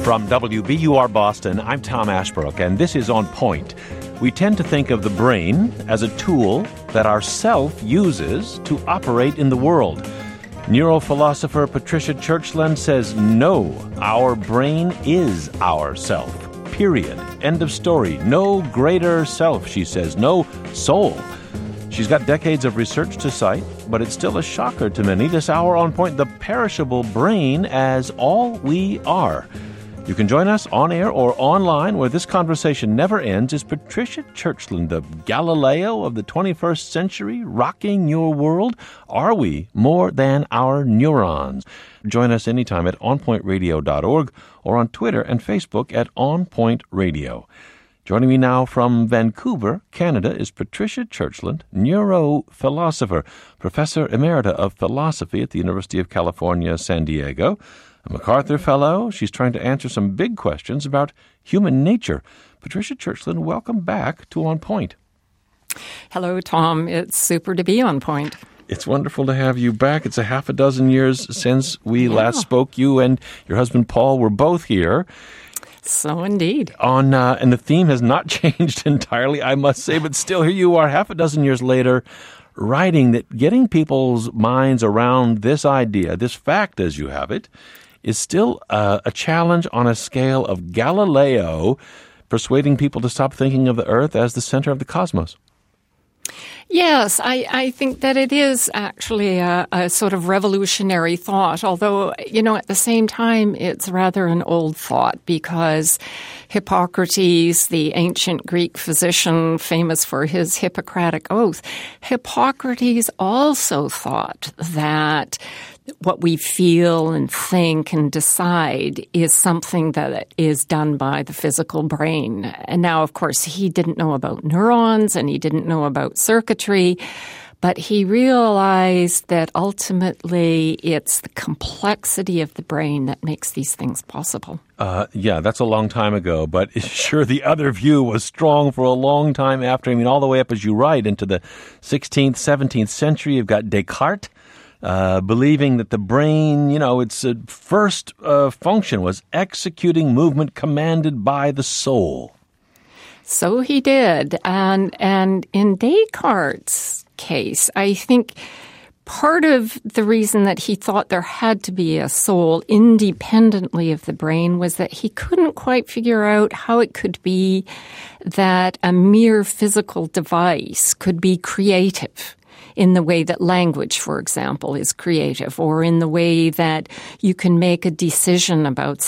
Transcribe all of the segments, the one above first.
From WBUR Boston, I'm Tom Ashbrook, and this is On Point. We tend to think of the brain as a tool that our self uses to operate in the world. Neurophilosopher Patricia Churchland says no, our brain is our self. Period. End of story. No greater self, she says. No soul. She's got decades of research to cite, but it's still a shocker to many. This hour On Point, the perishable brain as all we are. You can join us on air or online, where this conversation never ends. Is Patricia Churchland, the Galileo of the 21st century, rocking your world? Are we more than our neurons? Join us anytime at onpointradio.org or on Twitter and Facebook at onpointradio. Joining me now from Vancouver, Canada, is Patricia Churchland, neurophilosopher, professor emerita of philosophy at the University of California, San Diego, a MacArthur Fellow. She's trying to answer some big questions about human nature. Patricia Churchland, welcome back to On Point. Hello, Tom. It's super to be on point. It's wonderful to have you back. It's a half a dozen years since we last spoke. You and your husband, Paul, were both here. So indeed. And the theme has not changed entirely, I must say, but still here you are half a dozen years later, writing that getting people's minds around this idea, this fact as you have it, is still a challenge on a scale of Galileo persuading people to stop thinking of the earth as the center of the cosmos. Yes, I think that it is actually a sort of revolutionary thought, although, at the same time, it's rather an old thought because Hippocrates, the ancient Greek physician famous for his Hippocratic oath, Hippocrates also thought that what we feel and think and decide is something that is done by the physical brain. And now, of course, he didn't know about neurons and he didn't know about circuitry, but he realized that ultimately it's the complexity of the brain that makes these things possible. Yeah, that's a long time ago, but sure, the other view was strong for a long time after. I mean, all the way up, as you write, into the 16th, 17th century. You've got Descartes, believing that the brain, its first function was executing movement commanded by the soul. So he did. And in Descartes' case, I think part of the reason that he thought there had to be a soul independently of the brain was that he couldn't quite figure out how it could be that a mere physical device could be creative in the way that language, for example, is creative, or in the way that you can make a decision about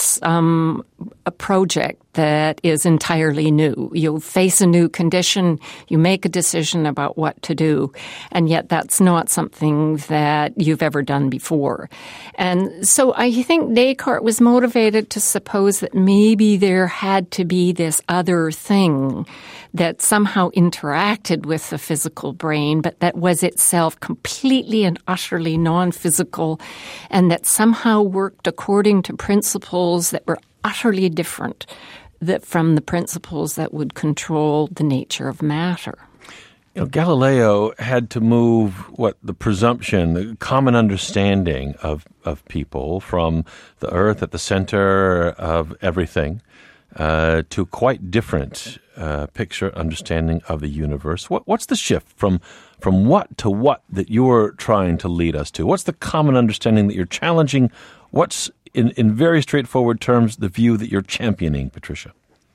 a project that is entirely new. You face a new condition, you make a decision about what to do, and yet that's not something that you've ever done before. And so I think Descartes was motivated to suppose that maybe there had to be this other thing that somehow interacted with the physical brain, but that was itself completely and utterly non-physical, and that somehow worked according to principles that were utterly different from the principles that would control the nature of matter. Galileo had to move the presumption, the common understanding of people from the earth at the center of everything to quite different picture, understanding of the universe. What's the shift from what to what that you're trying to lead us to? What's the common understanding that you're challenging? What's, in very straightforward terms, the view that you're championing, Patricia?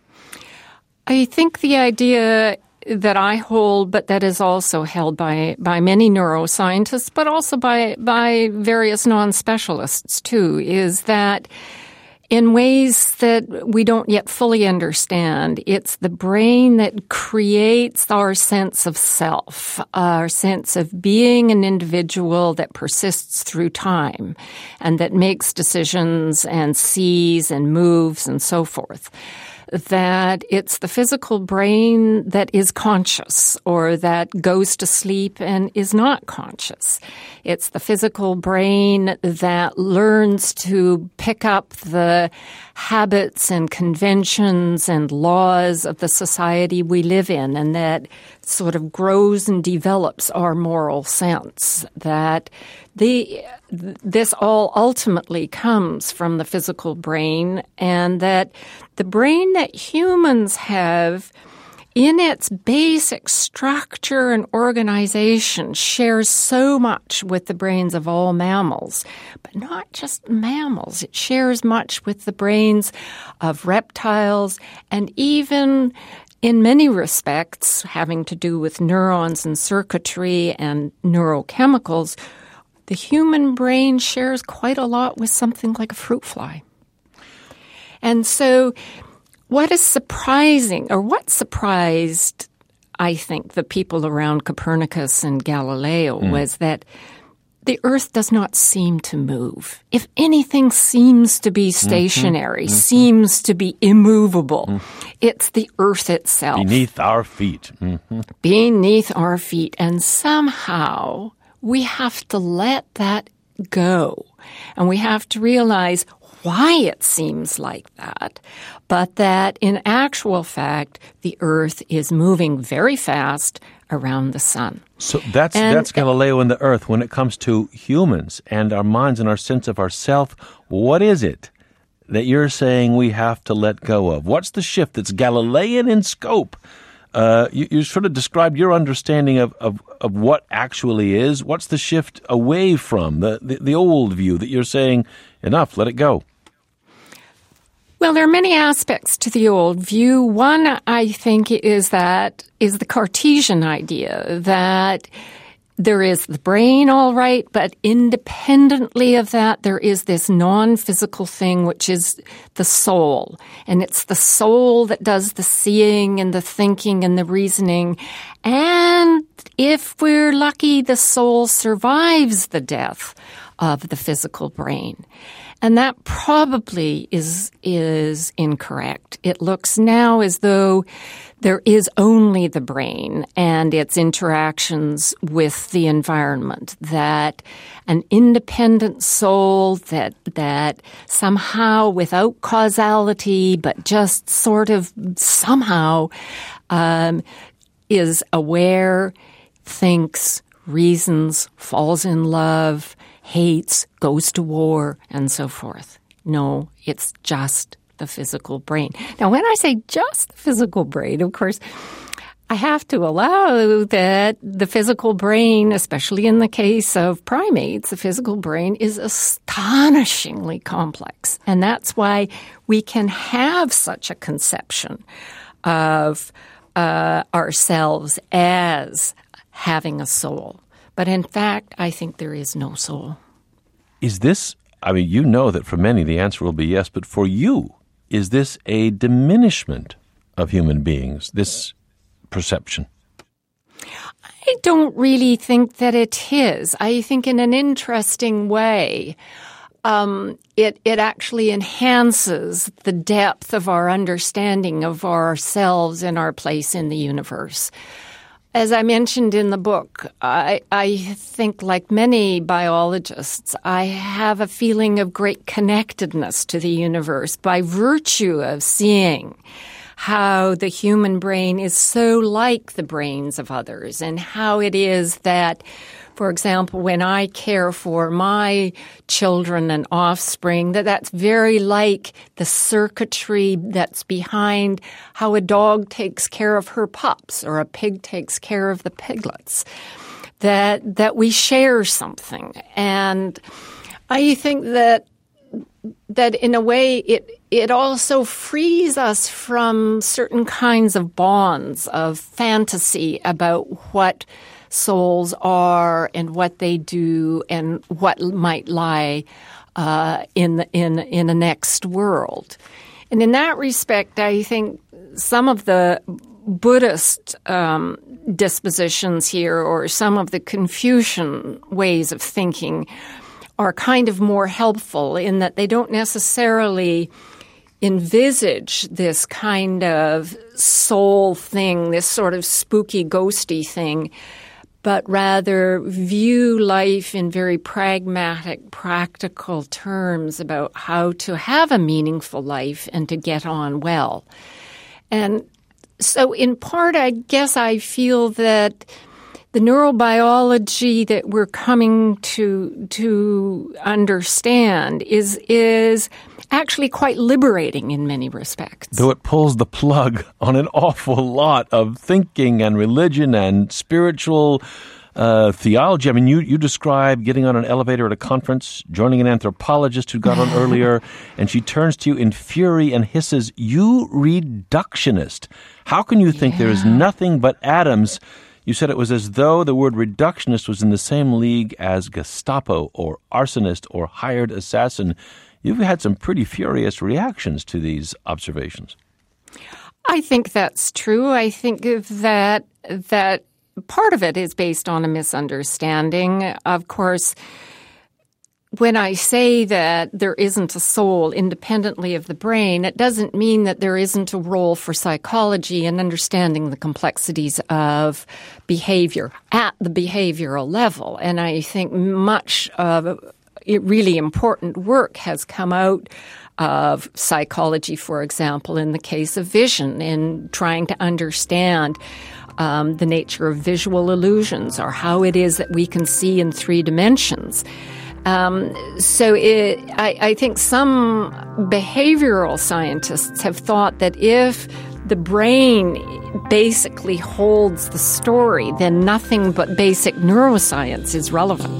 I think the idea that I hold, but that is also held by many neuroscientists, but also by various non-specialists too, is that in ways that we don't yet fully understand, it's the brain that creates our sense of self, our sense of being an individual that persists through time and that makes decisions and sees and moves and so forth. That it's the physical brain that is conscious or that goes to sleep and is not conscious. It's the physical brain that learns to pick up the habits and conventions and laws of the society we live in, and that sort of grows and develops our moral sense. That this all ultimately comes from the physical brain, and that the brain that humans have in its basic structure and organization shares so much with the brains of all mammals, but not just mammals. It shares much with the brains of reptiles and even, in many respects, having to do with neurons and circuitry and neurochemicals, the human brain shares quite a lot with something like a fruit fly. And so what surprised, I think, the people around Copernicus and Galileo was that the Earth does not seem to move. If anything seems to be stationary, seems to be immovable, it's the Earth itself. Beneath our feet. Beneath our feet. And somehow we have to let that go. And we have to realize why it seems like that, but that in actual fact, the Earth is moving very fast around the sun. So that's Galileo and the Earth. When it comes to humans and our minds and our sense of ourself, what is it that you're saying we have to let go of? What's the shift that's Galilean in scope? You sort of described your understanding of what actually is. What's the shift away from the old view that you're saying, enough, let it go? Well, there are many aspects to the old view. One, I think, is the Cartesian idea that there is the brain, all right, but independently of that, there is this non-physical thing, which is the soul. And it's the soul that does the seeing and the thinking and the reasoning. And if we're lucky, the soul survives the death of the physical brain. And that probably is incorrect. It looks now as though there is only the brain and its interactions with the environment, that an independent soul that somehow without causality, but just sort of somehow is aware, thinks, reasons, falls in love, hates, goes to war, and so forth. No, it's just the physical brain. Now, when I say just the physical brain, of course, I have to allow that the physical brain, especially in the case of primates, the physical brain is astonishingly complex. And that's why we can have such a conception of ourselves as having a soul. But in fact, I think there is no soul. Is this, you know that for many the answer will be yes, but for you, is this a diminishment of human beings, this perception? I don't really think that it is. I think in an interesting way, it actually enhances the depth of our understanding of ourselves and our place in the universe. As I mentioned in the book, I think, like many biologists, I have a feeling of great connectedness to the universe by virtue of seeing how the human brain is so like the brains of others, and how it is that, for example, when I care for my children and offspring, that's very like the circuitry that's behind how a dog takes care of her pups or a pig takes care of the piglets, that we share something. And I think that in a way it also frees us from certain kinds of bonds of fantasy about what souls are and what they do and what might lie in a next world. And in that respect, I think some of the Buddhist dispositions here, or some of the Confucian ways of thinking, are kind of more helpful in that they don't necessarily envisage this kind of soul thing, this sort of spooky, ghosty thing, but rather view life in very pragmatic, practical terms about how to have a meaningful life and to get on well. And so in part, I guess I feel that the neurobiology that we're coming to understand is actually quite liberating in many respects. Though it pulls the plug on an awful lot of thinking and religion and spiritual theology. I mean, you describe getting on an elevator at a conference, joining an anthropologist who got on earlier, and she turns to you in fury and hisses, "You reductionist. How can you think there is nothing but atoms?" You said it was as though the word reductionist was in the same league as Gestapo or arsonist or hired assassin. You've had some pretty furious reactions to these observations. I think that's true. I think that part of it is based on a misunderstanding. Of course, when I say that there isn't a soul independently of the brain, it doesn't mean that there isn't a role for psychology in understanding the complexities of behavior at the behavioral level. And I think much of really important work has come out of psychology, for example, in the case of vision, in trying to understand the nature of visual illusions or how it is that we can see in 3 dimensions. I think some behavioral scientists have thought that if the brain basically holds the story, then nothing but basic neuroscience is relevant.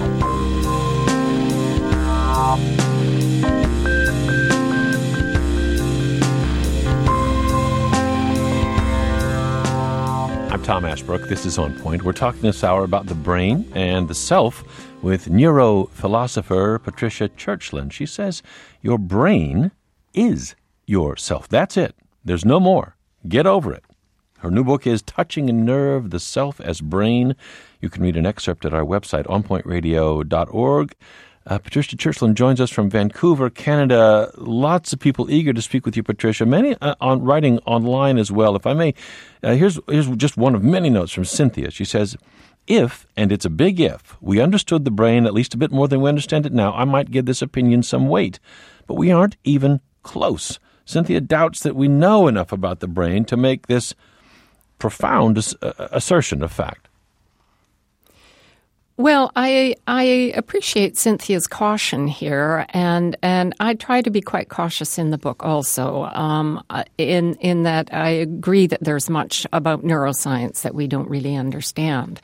I'm Tom Ashbrook. This is On Point. We're talking this hour about the brain and the self with neurophilosopher Patricia Churchland. She says your brain is your self. That's it. There's no more. Get over it. Her new book is Touching a Nerve, The Self as Brain. You can read an excerpt at our website, onpointradio.org. Patricia Churchland joins us from Vancouver, Canada. Lots of people eager to speak with you, Patricia. Many writing online as well. If I may, here's just one of many notes from Cynthia. She says, if, and it's a big if, we understood the brain at least a bit more than we understand it now, I might give this opinion some weight. But we aren't even close. Cynthia doubts that we know enough about the brain to make this profound assertion of fact. Well, I appreciate Cynthia's caution here, and I try to be quite cautious in the book also, in that I agree that there's much about neuroscience that we don't really understand.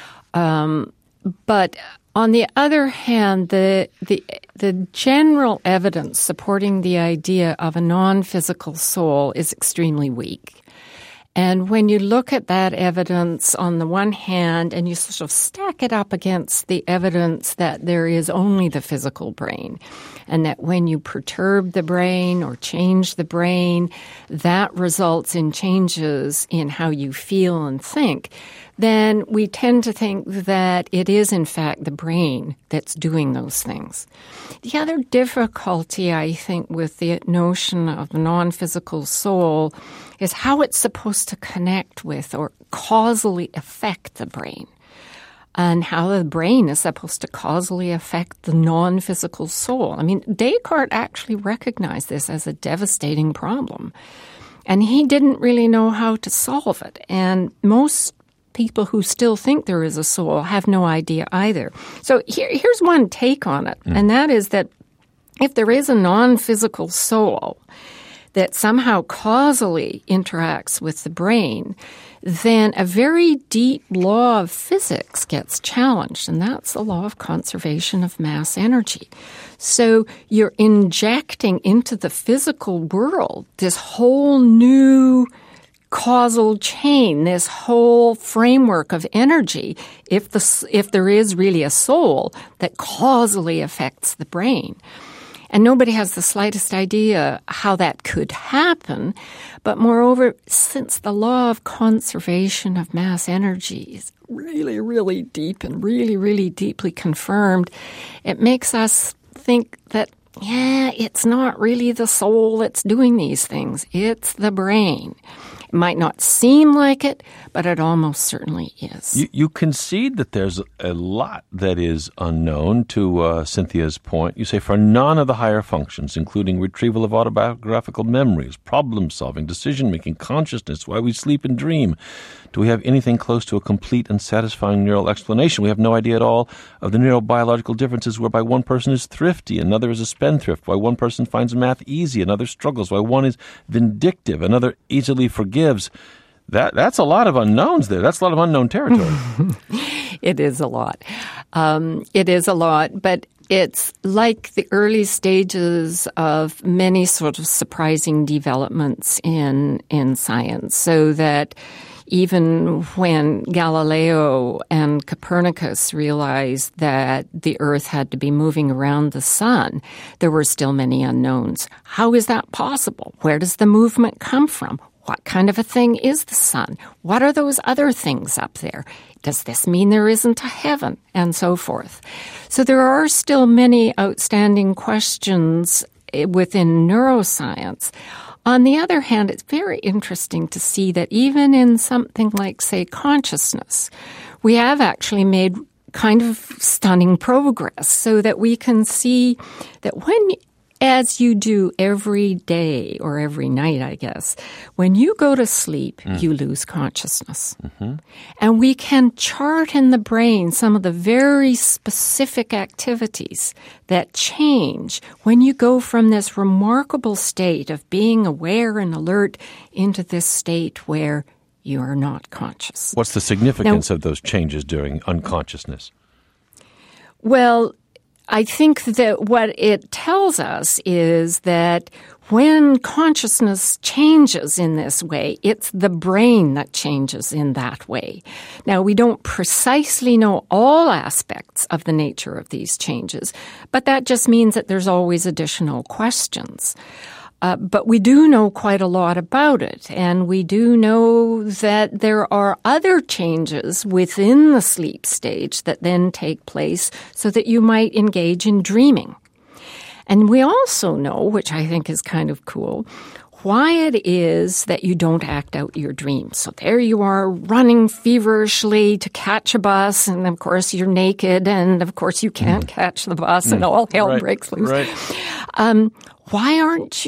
But on the other hand, the general evidence supporting the idea of a non-physical soul is extremely weak. And when you look at that evidence on the one hand and you sort of stack it up against the evidence that there is only the physical brain and that when you perturb the brain or change the brain, that results in changes in how you feel and think, then we tend to think that it is, in fact, the brain that's doing those things. The other difficulty, I think, with the notion of the non-physical soul is how it's supposed to connect with or causally affect the brain, and how the brain is supposed to causally affect the non-physical soul. I mean, Descartes actually recognized this as a devastating problem, and he didn't really know how to solve it. And most people who still think there is a soul have no idea either. So here's one take on it, and that is that if there is a non-physical soul that somehow causally interacts with the brain, then a very deep law of physics gets challenged, and that's the law of conservation of mass energy. So you're injecting into the physical world this whole new causal chain, this whole framework of energy, if there is really a soul that causally affects the brain. And nobody has the slightest idea how that could happen. But moreover, since the law of conservation of mass energy is really, really deep and really, really deeply confirmed, it makes us think that, it's not really the soul that's doing these things. It's the brain. might not seem like it, but it almost certainly is. You concede that there's a lot that is unknown to Cynthia's point. You say for none of the higher functions, including retrieval of autobiographical memories, problem-solving, decision-making, consciousness, why we sleep and dream, do we have anything close to a complete and satisfying neural explanation? We have no idea at all of the neurobiological differences whereby one person is thrifty, another is a spendthrift, why one person finds math easy, another struggles, why one is vindictive, another easily forgives. That's a lot of unknowns there. That's a lot of unknown territory. It is a lot. It is a lot, but it's like the early stages of many sort of surprising developments in science, so that even when Galileo and Copernicus realized that the Earth had to be moving around the sun, there were still many unknowns. How is that possible? Where does the movement come from? What kind of a thing is the sun? What are those other things up there? Does this mean there isn't a heaven? And so forth. So there are still many outstanding questions within neuroscience. On the other hand, it's very interesting to see that even in something like, say, consciousness, we have actually made kind of stunning progress so that we can see that as you do every day or every night, I guess, when you go to sleep, you lose consciousness. Mm-hmm. And we can chart in the brain some of the very specific activities that change when you go from this remarkable state of being aware and alert into this state where you are not conscious. What's the significance of those changes during unconsciousness? Well, I think that what it tells us is that when consciousness changes in this way, it's the brain that changes in that way. Now, we don't precisely know all aspects of the nature of these changes, but that just means that there's always additional questions. But we do know quite a lot about it, and we do know that there are other changes within the sleep stage that then take place so that you might engage in dreaming. And we also know, which I think is kind of cool, why it is that you don't act out your dreams. So there you are running feverishly to catch a bus, and of course you're naked, and of course you can't catch the bus, and all hell breaks loose. Right. Why aren't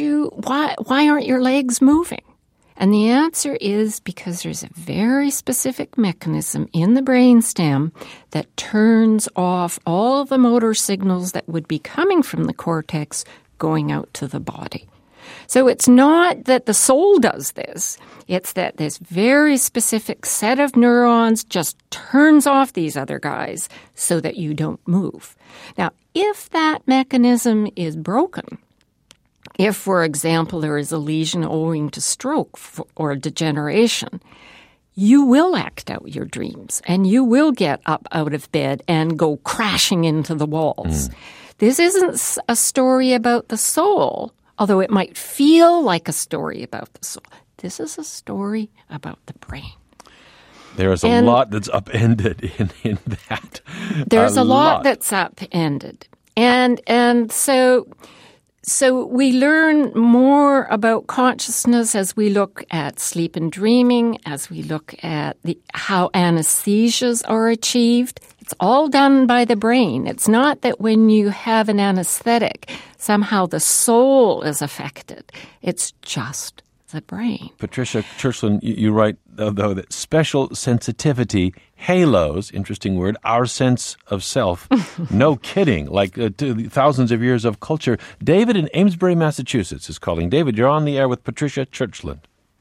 your legs moving? And the answer is because there's a very specific mechanism in the brainstem that turns off all the motor signals that would be coming from the cortex going out to the body. So it's not that the soul does this. It's that this very specific set of neurons just turns off these other guys so that you don't move. Now, if that mechanism is broken, if, for example, there is a lesion owing to stroke or degeneration, you will act out your dreams and you will get up out of bed and go crashing into the walls. This isn't a story about the soul, although it might feel like a story about the soul. This is a story about the brain. There is a lot that's upended in that. There's a lot that's upended. And so we learn more about consciousness as we look at sleep and dreaming, as we look at how anesthesias are achieved. It's all done by the brain. It's not that when you have an anesthetic, somehow the soul is affected. It's just the brain. Patricia Churchland, you write, though, that special sensitivity halos, interesting word, our sense of self. No kidding, like thousands of years of culture. David in Amesbury, Massachusetts is calling. David, you're on the air with Patricia Churchland.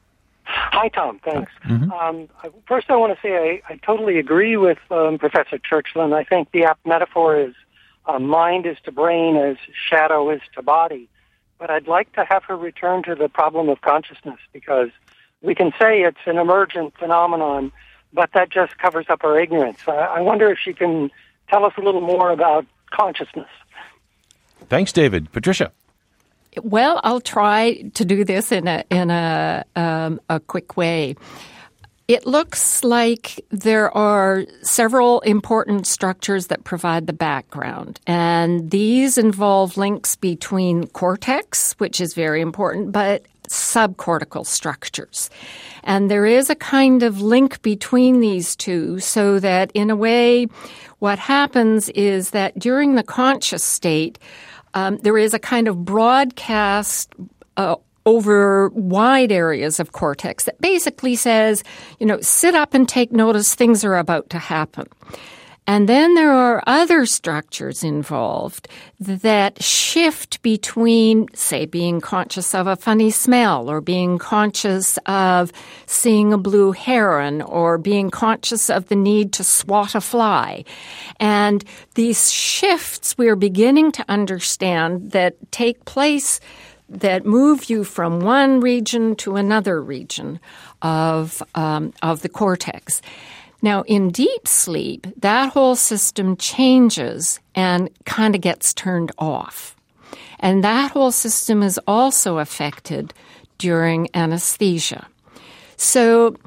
Hi, Tom. Thanks. First, I want to say I totally agree with Professor Churchland. I think the apt metaphor is mind is to brain as shadow is to body. But I'd like to have her return to the problem of consciousness, because we can say it's an emergent phenomenon, but that just covers up our ignorance. I wonder if she can tell us a little more about consciousness. Thanks, David. Patricia. Well, I'll try to do this in a quick way. It looks like there are several important structures that provide the background, and these involve links between cortex, which is very important, but subcortical structures. And there is a kind of link between these two, so that in a way, what happens is that during the conscious state, there is a kind of broadcast over wide areas of cortex that basically says, sit up and take notice, things are about to happen. And then there are other structures involved that shift between, say, being conscious of a funny smell, or being conscious of seeing a blue heron, or being conscious of the need to swat a fly. And these shifts we're beginning to understand that take place, that move you from one region to another region of the cortex. Now, in deep sleep, that whole system changes and kind of gets turned off. And that whole system is also affected during anesthesia. So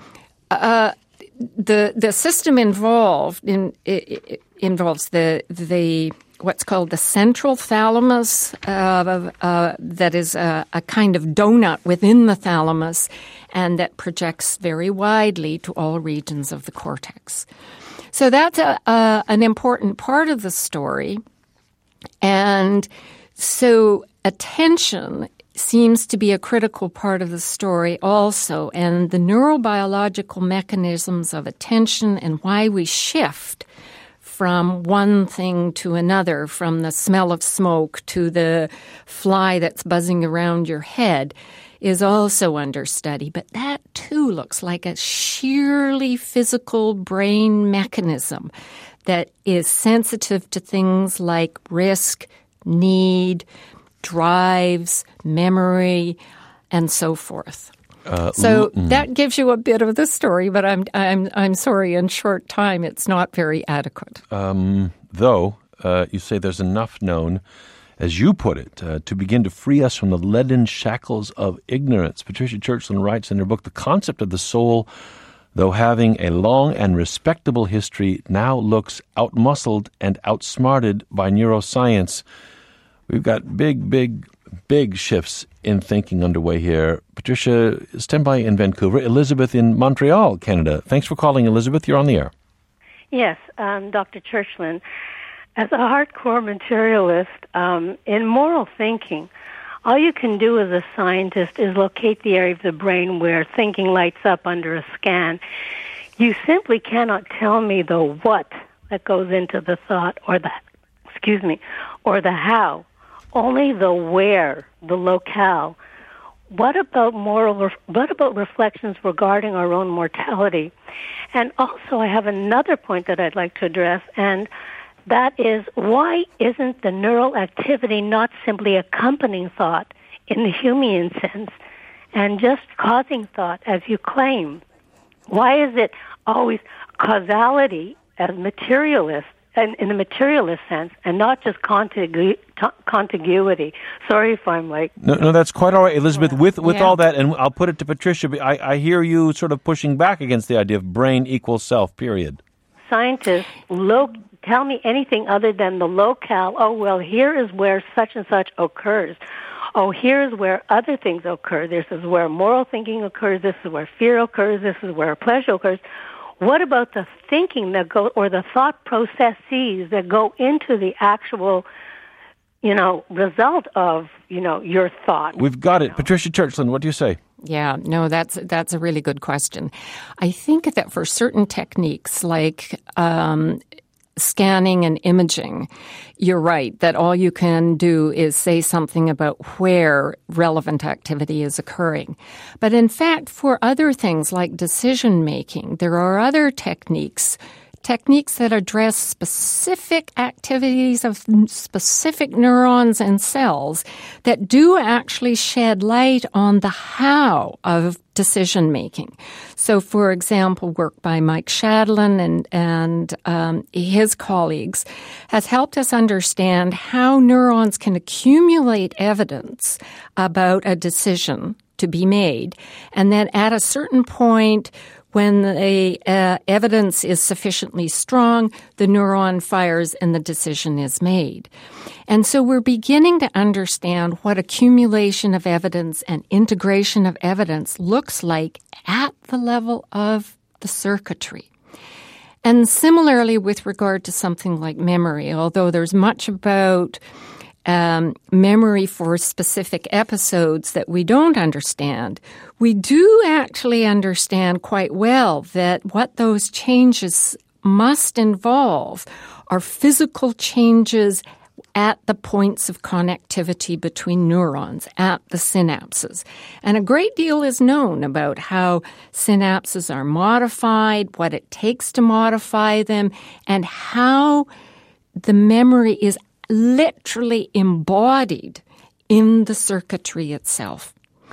the system involves the what's called the central thalamus, that is a kind of donut within the thalamus, and that projects very widely to all regions of the cortex. So that's an important part of the story. And so attention seems to be a critical part of the story also, and the neurobiological mechanisms of attention and why we shift from one thing to another, from the smell of smoke to the fly that's buzzing around your head, is also under study. But that, too, looks like a sheerly physical brain mechanism that is sensitive to things like risk, need, drives, memory, and so forth. That gives you a bit of the story, but I'm sorry, in short time, it's not very adequate. Though you say there's enough known, as you put it, to begin to free us from the leaden shackles of ignorance. Patricia Churchland writes in her book, "The concept of the soul, though having a long and respectable history, now looks outmuscled and outsmarted by neuroscience." We've got big shifts in thinking underway here. Patricia, stand by in Vancouver. Elizabeth in Montreal, Canada. Thanks for calling, Elizabeth. You're on the air. Yes, Dr. Churchland. As a hardcore materialist, in moral thinking, all you can do as a scientist is locate the area of the brain where thinking lights up under a scan. You simply cannot tell me the what that goes into the thought, or the how. Only the where, the locale. What about reflections regarding our own mortality? And also I have another point that I'd like to address, and that is, why isn't the neural activity not simply accompanying thought in the Humean sense and just causing thought, as you claim? Why is it always causality as materialist, and in the materialist sense, and not just contiguity? Sorry if I'm like... No, that's quite all right, Elizabeth. With all that, and I'll put it to Patricia, I hear you sort of pushing back against the idea of brain equals self, period. Scientists tell me anything other than the locale. Oh, well, here is where such and such occurs. Oh, here's where other things occur. This is where moral thinking occurs. This is where fear occurs. This is where pleasure occurs. What about the thinking that or the thought processes that go into the actual, result of, your thought? We've got it. Patricia Churchland, what do you say? Yeah, no, that's a really good question. I think that for certain techniques like scanning and imaging, you're right, that all you can do is say something about where relevant activity is occurring. But in fact, for other things like decision making, there are other techniques that address specific activities of specific neurons and cells that do actually shed light on the how of decision making. So, for example, work by Mike Shadlin and his colleagues has helped us understand how neurons can accumulate evidence about a decision to be made, and then at a certain point When the evidence is sufficiently strong, the neuron fires and the decision is made. And so we're beginning to understand what accumulation of evidence and integration of evidence looks like at the level of the circuitry. And similarly with regard to something like memory, although there's much about memory for specific episodes that we don't understand, we do actually understand quite well that what those changes must involve are physical changes at the points of connectivity between neurons, at the synapses. And a great deal is known about how synapses are modified, what it takes to modify them, and how the memory is literally embodied in the circuitry itself.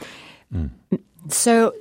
So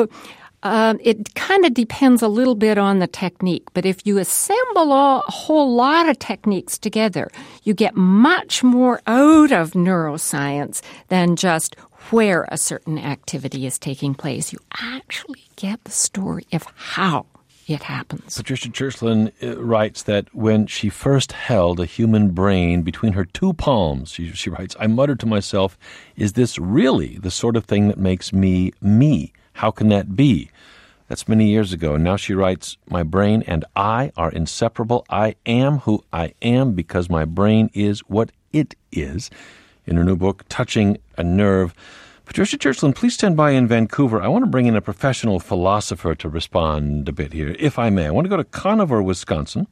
it kind of depends a little bit on the technique, but if you assemble a whole lot of techniques together, you get much more out of neuroscience than just where a certain activity is taking place. You actually get the story of how it happens. Patricia Churchland writes that when she first held a human brain between her two palms, she writes, I muttered to myself, is this really the sort of thing that makes me me? How can that be? That's many years ago. And now she writes, my brain and I are inseparable. I am who I am because my brain is what it is. In her new book, Touching a Nerve. Patricia Churchland, please stand by in Vancouver. I want to bring in a professional philosopher to respond a bit here, if I may. I want to go to Conover, Wisconsin,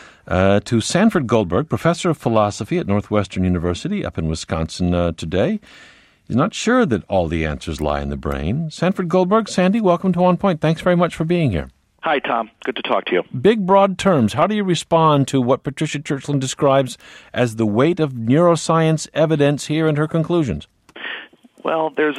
to Sanford Goldberg, professor of philosophy at Northwestern University up in Wisconsin today. He's not sure that all the answers lie in the brain. Sanford Goldberg, Sandy, welcome to On Point. Thanks very much for being here. Hi, Tom. Good to talk to you. Big, broad terms. How do you respond to what Patricia Churchland describes as the weight of neuroscience evidence here and her conclusions? Well, there's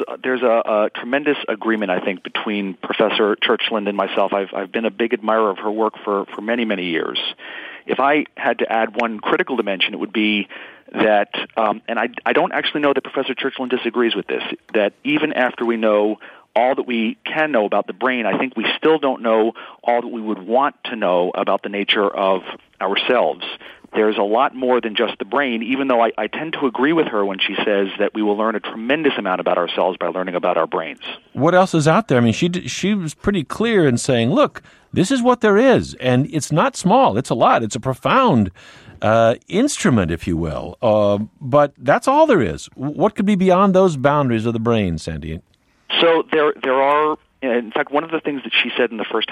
a tremendous agreement, I think, between Professor Churchland and myself. I've been a big admirer of her work for many, many years. If I had to add one critical dimension, it would be that, and I don't actually know that Professor Churchland disagrees with this, that even after we know all that we can know about the brain, I think we still don't know all that we would want to know about the nature of ourselves. There's a lot more than just the brain, even though I tend to agree with her when she says that we will learn a tremendous amount about ourselves by learning about our brains. What else is out there? I mean, she was pretty clear in saying, look, this is what there is, and it's not small. It's a lot. It's a profound instrument, if you will. But that's all there is. What could be beyond those boundaries of the brain, Sandy? So there are... In fact, one of the things that she said in the first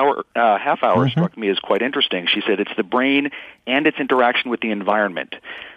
half hour struck me as quite interesting. She said it's the brain and its interaction with the environment.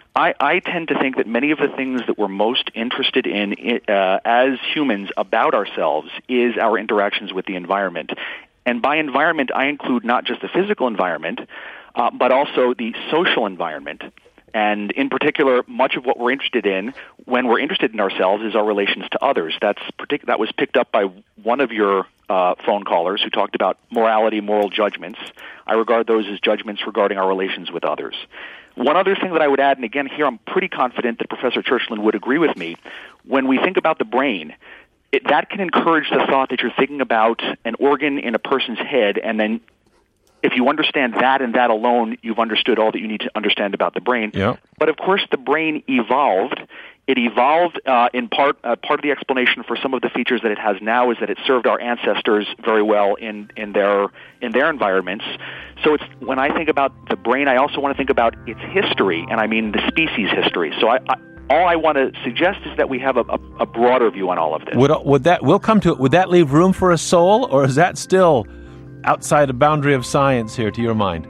I tend to think that many of the things that we're most interested in as humans about ourselves is our interactions with the environment. And by environment, I include not just the physical environment, but also the social environment. And in particular, much of what we're interested in when we're interested in ourselves is our relations to others. That was picked up by one of your phone callers who talked about morality, moral judgments. I regard those as judgments regarding our relations with others. One other thing that I would add, and again, here I'm pretty confident that Professor Churchland would agree with me, when we think about the brain, that can encourage the thought that you're thinking about an organ in a person's head, and then if you understand that and that alone, you've understood all that you need to understand about the brain. Yeah. But of course, the brain evolved. It evolved in part of the explanation for some of the features that it has now is that it served our ancestors very well in their environments. So it's when I think about the brain, I also want to think about its history, and I mean the species history. So all I want to suggest is that we have a broader view on all of this. We'll come to it. Would that leave room for a soul, or is that still outside the boundary of science here, to your mind?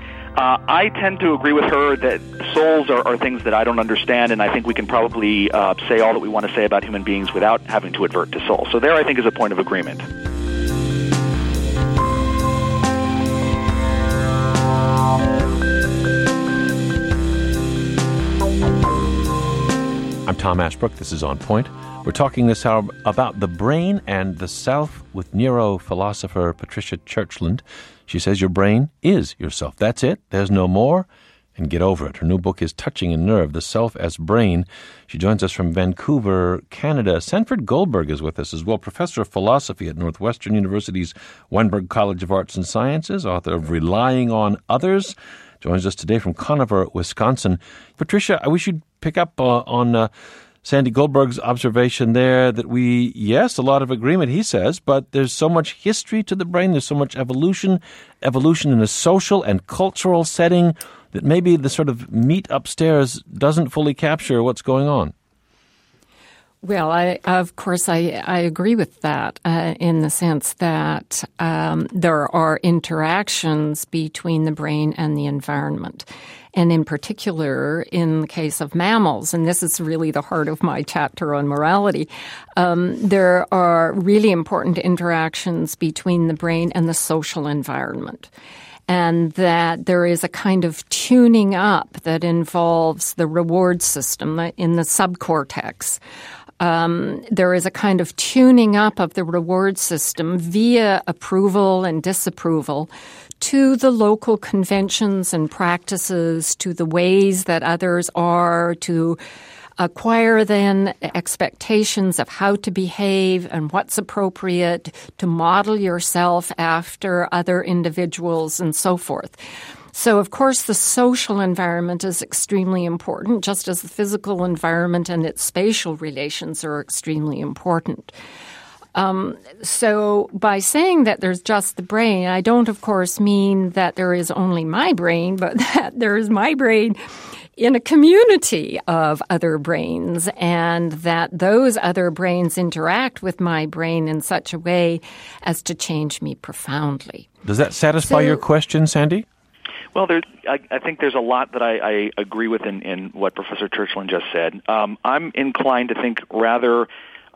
I tend to agree with her that souls are things that I don't understand, and I think we can probably say all that we want to say about human beings without having to advert to soul. So there, I think, is a point of agreement. I'm Tom Ashbrook. This is On Point. We're talking this hour about the brain and the self with neurophilosopher Patricia Churchland. She says your brain is yourself. That's it. There's no more. and get over it. Her new book is Touching a Nerve, The Self as Brain. She joins us from Vancouver, Canada. Sanford Goldberg is with us as well, professor of philosophy at Northwestern University's Weinberg College of Arts and Sciences, author of Relying on Others. Joins us today from Conover, Wisconsin. Patricia, I wish you'd pick up on Sandy Goldberg's observation there that a lot of agreement, he says, but there's so much history to the brain, there's so much evolution in a social and cultural setting that maybe the sort of meat upstairs doesn't fully capture what's going on. Well, I agree with that in the sense that there are interactions between the brain and the environment. And in particular, in the case of mammals, and this is really the heart of my chapter on morality, there are really important interactions between the brain and the social environment. And that there is a kind of tuning up that involves the reward system in the subcortex. There is a kind of tuning up of the reward system via approval and disapproval to the local conventions and practices, to the ways that others are, to acquire then expectations of how to behave and what's appropriate, to model yourself after other individuals and so forth. So, of course, the social environment is extremely important, just as the physical environment and its spatial relations are extremely important. So by saying that there's just the brain, I don't, of course, mean that there is only my brain, but that there is my brain in a community of other brains, and that those other brains interact with my brain in such a way as to change me profoundly. Does that satisfy your question, Sandy? Well, I think there's a lot that I agree with in what Professor Churchland just said. I'm inclined to think rather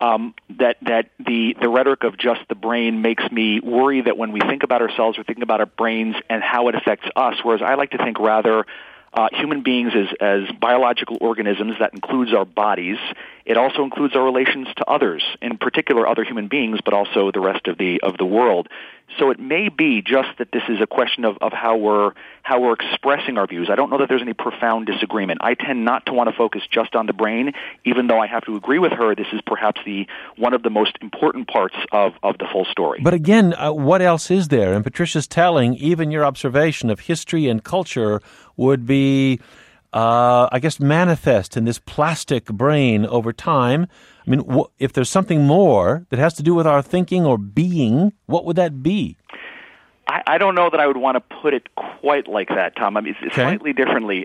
that the rhetoric of just the brain makes me worry that when we think about ourselves, we're thinking about our brains and how it affects us, whereas I like to think rather human beings as biological organisms. That includes our bodies. It also includes our relations to others, in particular other human beings, but also the rest of the world. So it may be just that this is a question of how we're expressing our views. I don't know that there's any profound disagreement. I tend not to want to focus just on the brain, even though I have to agree with her. This is perhaps one of the most important parts of the full story. But again, what else is there? And Patricia's telling, even your observation of history and culture would be, manifest in this plastic brain over time. I mean, if there's something more that has to do with our thinking or being, what would that be? I don't know that I would want to put it quite like that, Tom. I mean, it's slightly differently.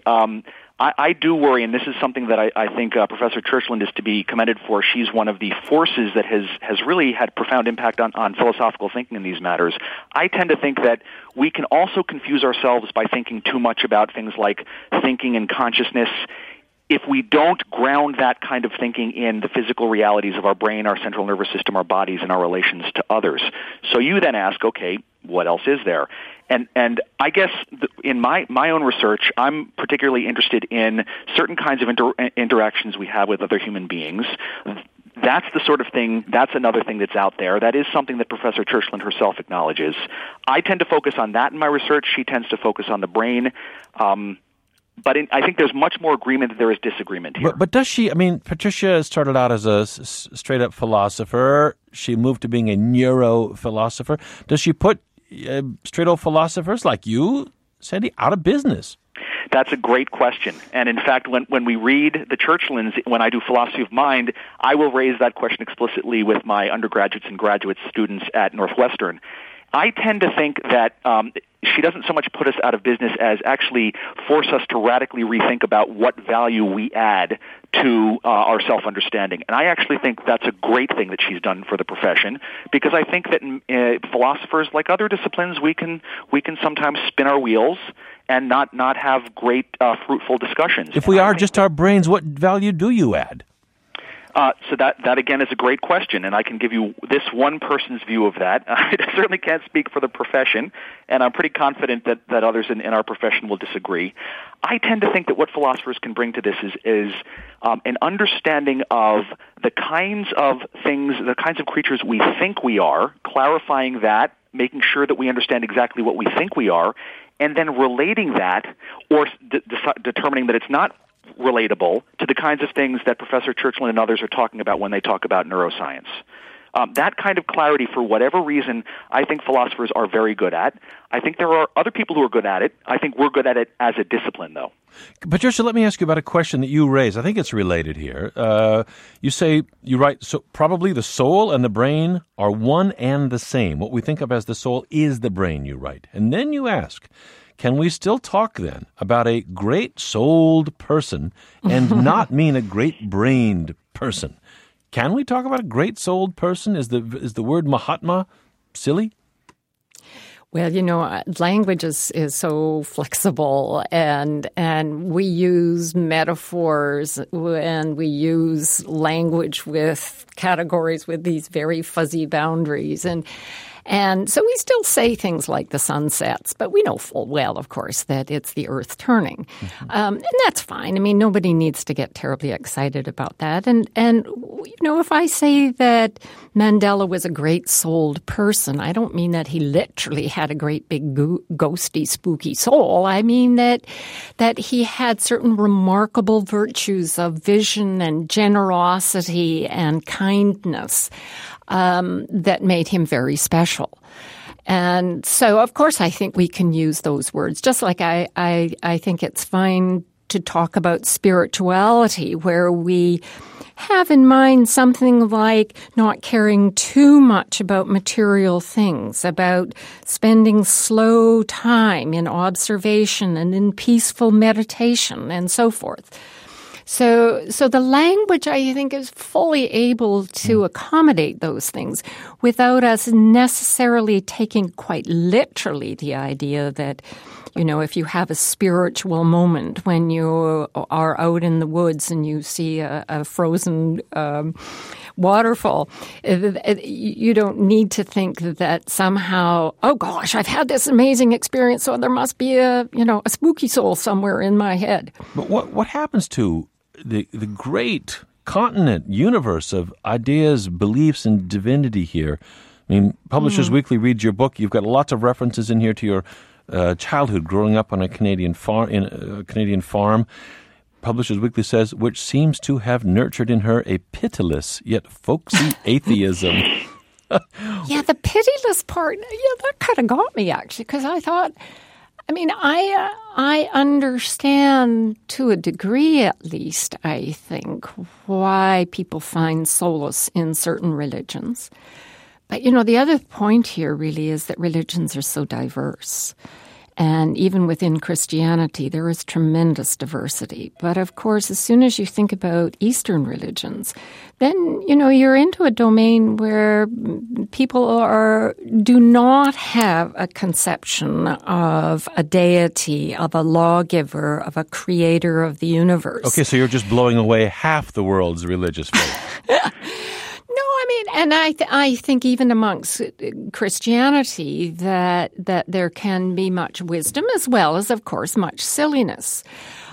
I do worry, and this is something that I think Professor Churchland is to be commended for. She's one of the forces that has really had profound impact on philosophical thinking in these matters. I tend to think that we can also confuse ourselves by thinking too much about things like thinking and consciousness if we don't ground that kind of thinking in the physical realities of our brain, our central nervous system, our bodies, and our relations to others. So you then ask, okay, what else is there? And I guess in my own research, I'm particularly interested in certain kinds of interactions we have with other human beings. That's the sort of thing, that's another thing that's out there. That is something that Professor Churchland herself acknowledges. I tend to focus on that in my research. She tends to focus on the brain. But I think there's much more agreement than there is disagreement here. But does she, I mean, Patricia started out as a straight-up philosopher. She moved to being a neurophilosopher. Does she put straight-up philosophers like you, Sandy, out of business? That's a great question. And in fact, when we read the Churchlands, when I do philosophy of mind, I will raise that question explicitly with my undergraduates and graduate students at Northwestern. I tend to think that she doesn't so much put us out of business as actually force us to radically rethink about what value we add to our self-understanding. And I actually think that's a great thing that she's done for the profession, because I think that philosophers, like other disciplines, we can sometimes spin our wheels and not have great, fruitful discussions. If we are just our brains, what value do you add? So that again is a great question, and I can give you this one person's view of that. I certainly can't speak for the profession, and I'm pretty confident that others in our profession will disagree. I tend to think that what philosophers can bring to this is an understanding of the kinds of things, the kinds of creatures we think we are, clarifying that, making sure that we understand exactly what we think we are, and then relating that or determining that it's not relatable to the kinds of things that Professor Churchland and others are talking about when they talk about neuroscience. That kind of clarity, for whatever reason, I think philosophers are very good at. I think there are other people who are good at it. I think we're good at it as a discipline, though. Patricia, let me ask you about a question that you raised. I think it's related here. You write, so probably the soul and the brain are one and the same. What we think of as the soul is the brain, you write. And then you ask, can we still talk then about a great-souled person and not mean a great-brained person? Can we talk about a great-souled person? Is the word Mahatma silly? Well, language is so flexible, and we use metaphors, and we use language with categories with these very fuzzy boundaries, and so we still say things like the sun sets, but we know full well, of course, that it's the earth turning. Mm-hmm. And that's fine. I mean, nobody needs to get terribly excited about that. And if I say that Mandela was a great-souled person, I don't mean that he literally had a great big ghosty, spooky soul. I mean that he had certain remarkable virtues of vision and generosity and kindness that made him very special. And so, of course, I think we can use those words, just like I think it's fine to talk about spirituality, where we have in mind something like not caring too much about material things, about spending slow time in observation and in peaceful meditation and so forth. So the language, I think, is fully able to accommodate those things without us necessarily taking quite literally the idea that, if you have a spiritual moment when you are out in the woods and you see a frozen waterfall, you don't need to think that somehow, oh gosh, I've had this amazing experience, so there must be a spooky soul somewhere in my head. But what happens to the great continent universe of ideas, beliefs, and divinity here? I mean, Publishers Weekly reads your book. You've got lots of references in here to your childhood growing up on a Canadian farm. Publishers Weekly says, which seems to have nurtured in her a pitiless yet folksy atheism. Yeah, the pitiless part, that kind of got me, actually, because I thought, I understand to a degree, at least, I think, why people find solace in certain religions. But, the other point here really is that religions are so diverse. And even within Christianity, there is tremendous diversity. But of course, as soon as you think about Eastern religions, then, you're into a domain where people do not have a conception of a deity, of a lawgiver, of a creator of the universe. Okay, so you're just blowing away half the world's religious faith. And I think even amongst Christianity that there can be much wisdom as well as, of course, much silliness.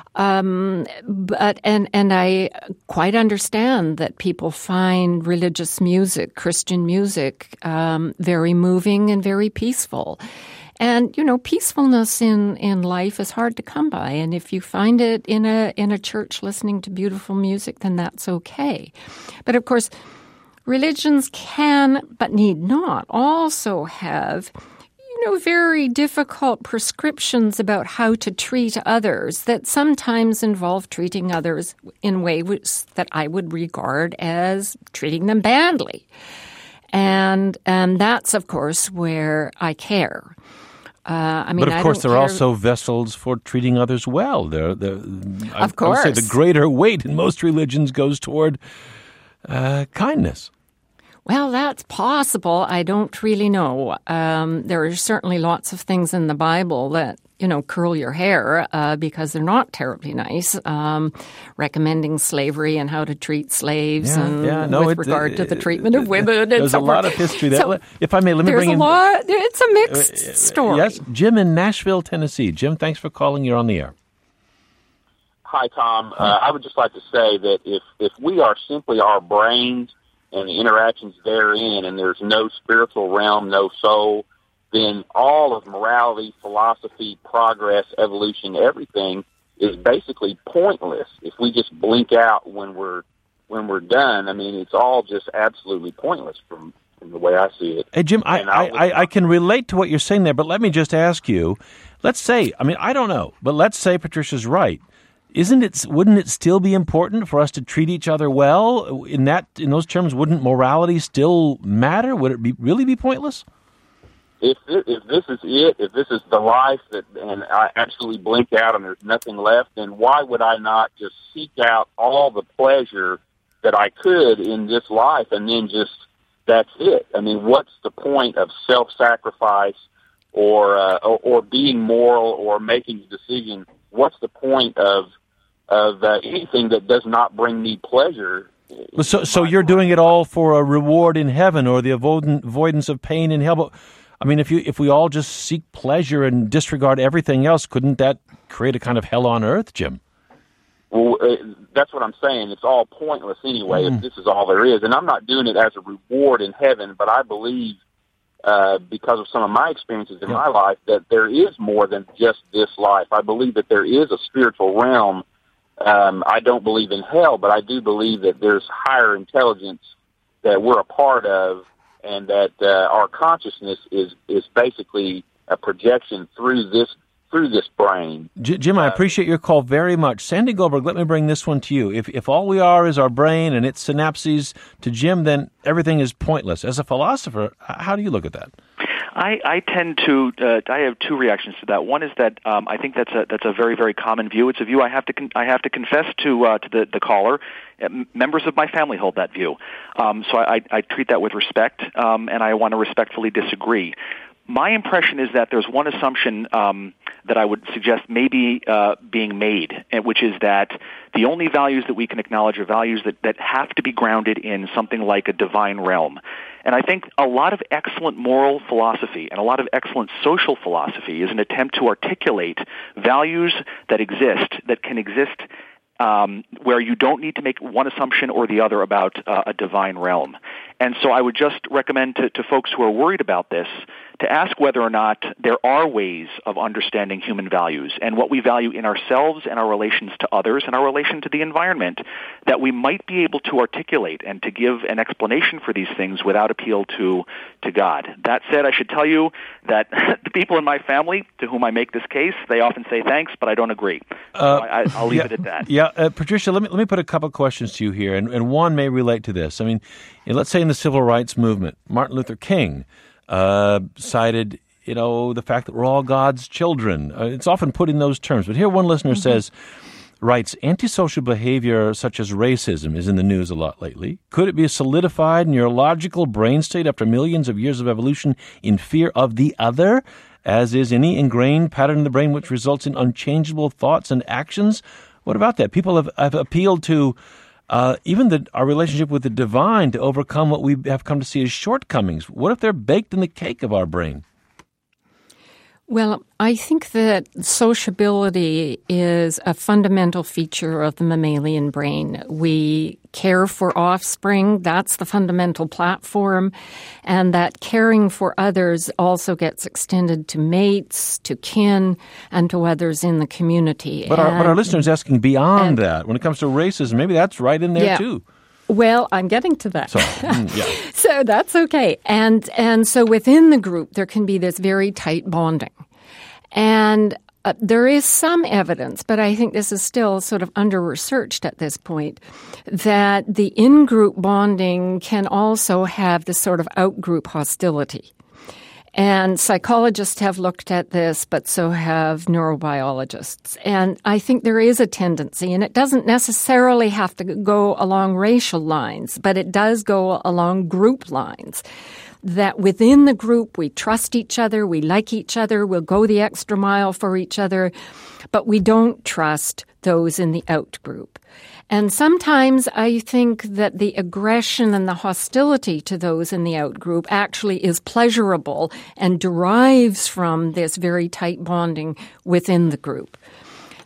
But I quite understand that people find religious music, Christian music, very moving and very peaceful. And, peacefulness in life is hard to come by. And if you find it in a church listening to beautiful music, then that's okay. But of course, religions can, but need not, also have, very difficult prescriptions about how to treat others that sometimes involve treating others in ways that I would regard as treating them badly. And that's, of course, where I care. But of course, there are also vessels for treating others well. Of course. I would say the greater weight in most religions goes toward kindness. Well, that's possible. I don't really know. There are certainly lots of things in the Bible that, curl your hair because they're not terribly nice, recommending slavery and how to treat slaves with regard to the treatment of women. There's a lot of history there. So, if I may, let me bring in... It's a mixed story. Yes, Jim in Nashville, Tennessee. Jim, thanks for calling. You're on the air. Hi, Tom. I would just like to say that if we are simply our brains and the interactions therein, and there's no spiritual realm, no soul, then all of morality, philosophy, progress, evolution, everything is basically pointless if we just blink out when we're done. I mean, it's all just absolutely pointless from the way I see it. Hey, Jim, I can relate to what you're saying there, but let me just ask you, let's say, I mean, I don't know, but let's say Patricia's right. Wouldn't it still be important for us to treat each other well? In those terms, wouldn't morality still matter? Would it really be pointless? If this is it, if this is the life and I absolutely blink out and there's nothing left, then why would I not just seek out all the pleasure that I could in this life and then just, that's it? I mean, what's the point of self-sacrifice or being moral or making a decision? What's the point of anything that does not bring me pleasure? So you're doing it all for a reward in heaven or the avoidance of pain in hell. But, I mean, if we all just seek pleasure and disregard everything else, couldn't that create a kind of hell on earth, Jim? Well, that's what I'm saying. It's all pointless anyway if this is all there is. And I'm not doing it as a reward in heaven, but I believe, because of some of my experiences in my life, that there is more than just this life. I believe that there is a spiritual realm. I don't believe in hell, but I do believe that there's higher intelligence that we're a part of, and that our consciousness is basically a projection through this brain. Jim, I appreciate your call very much. Sandy Goldberg, let me bring this one to you. If all we are is our brain and its synapses, to Jim, then everything is pointless. As a philosopher, how do you look at that? I tend to. I have two reactions to that. One is that I think that's a very, very common view. It's a view I have to confess to the caller. Members of my family hold that view, so I treat that with respect, and I want to respectfully disagree. My impression is that there's one assumption that I would suggest may be being made, which is that the only values that we can acknowledge are values that have to be grounded in something like a divine realm. And I think a lot of excellent moral philosophy and a lot of excellent social philosophy is an attempt to articulate values that can exist where you don't need to make one assumption or the other about a divine realm. And so I would just recommend to folks who are worried about this to ask whether or not there are ways of understanding human values and what we value in ourselves and our relations to others and our relation to the environment that we might be able to articulate and to give an explanation for these things without appeal to God. That said, I should tell you that the people in my family to whom I make this case, they often say thanks, but I don't agree. So I'll leave it at that. Yeah, Patricia, let me put a couple of questions to you here, and one may relate to this. I mean, let's say in the civil rights movement, Martin Luther King cited, the fact that we're all God's children. It's often put in those terms. But here one listener writes, antisocial behavior such as racism is in the news a lot lately. Could it be a solidified neurological brain state after millions of years of evolution in fear of the other, as is any ingrained pattern in the brain which results in unchangeable thoughts and actions? What about that? People have appealed to even our relationship with the divine to overcome what we have come to see as shortcomings. What if they're baked in the cake of our brain? Well, I think that sociability is a fundamental feature of the mammalian brain. We care for offspring. That's the fundamental platform. And that caring for others also gets extended to mates, to kin, and to others in the community. But our listeners asking beyond that. When it comes to racism, maybe that's right in there too. Well, I'm getting to that. Sorry. So that's okay. And so within the group, there can be this very tight bonding. And there is some evidence, but I think this is still sort of under-researched at this point, that the in-group bonding can also have this sort of out-group hostility. And psychologists have looked at this, but so have neurobiologists. And I think there is a tendency, and it doesn't necessarily have to go along racial lines, but it does go along group lines, that within the group we trust each other, we like each other, we'll go the extra mile for each other, but we don't trust those in the out group. And sometimes I think that the aggression and the hostility to those in the out group actually is pleasurable and derives from this very tight bonding within the group.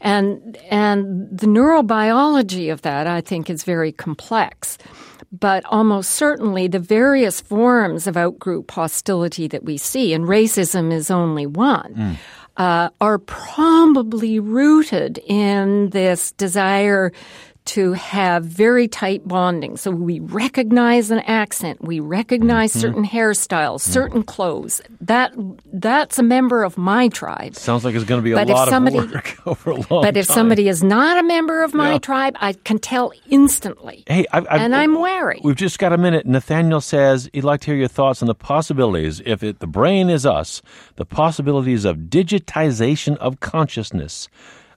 And the neurobiology of that, I think, is very complex. But almost certainly the various forms of out-group hostility that we see, and racism is only one, are probably rooted in this desire to have very tight bonding. So we recognize an accent, we recognize certain hairstyles, certain clothes. That's a member of my tribe. Sounds like it's going to be a lot of work over a long time. But if somebody is not a member of my tribe, I can tell instantly. Hey, I'm wary. We've just got a minute. Nathaniel says he'd like to hear your thoughts on the possibilities, if the brain is us, the possibilities of digitization of consciousness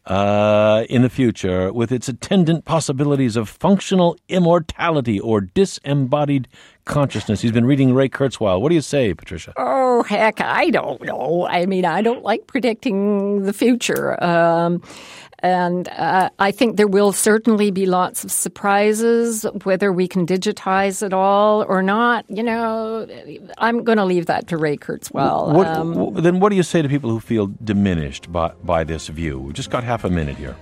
in the future, with its attendant possibilities of functional immortality or disembodied consciousness. He's been reading Ray Kurzweil. What do you say, Patricia? Oh, heck, I don't know. I mean, I don't like predicting the future. And I think there will certainly be lots of surprises, whether we can digitize it all or not. You know, I'm going to leave that to Ray Kurzweil. Then what do you say to people who feel diminished by this view? We've just got half a minute here.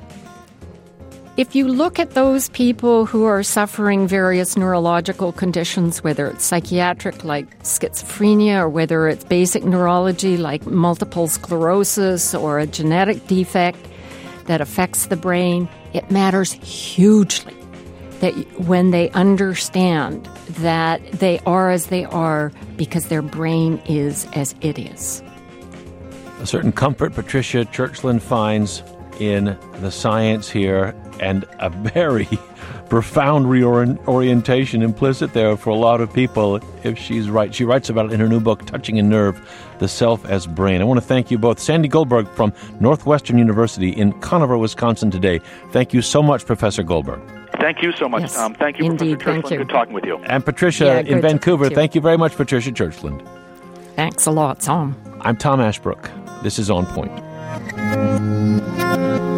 If you look at those people who are suffering various neurological conditions, whether it's psychiatric like schizophrenia or whether it's basic neurology like multiple sclerosis or a genetic defect that affects the brain, it matters hugely that when they understand that they are as they are because their brain is as it is. A certain comfort Patricia Churchland finds in the science here, and a very profound reorientation implicit there for a lot of people, if she's right. She writes about it in her new book, Touching a Nerve, The Self as Brain. I want to thank you both. Sandy Goldberg from Northwestern University in Conover, Wisconsin today. Thank you so much, Professor Goldberg. Thank you so much, Tom. Thank you, Indeed, Professor Churchland. Good talking with you. And Patricia in Vancouver. Thank you very much, Patricia Churchland. Thanks a lot, Tom. I'm Tom Ashbrook. This is On Point.